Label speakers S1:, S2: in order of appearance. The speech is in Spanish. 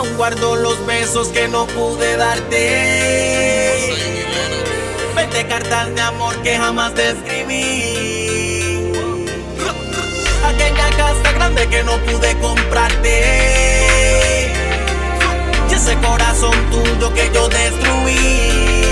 S1: Aún guardo los besos que no pude darte. 20 cartas de amor que jamás te escribí. Aquella casa grande que no pude comprarte. Y ese corazón tuyo que yo destruí.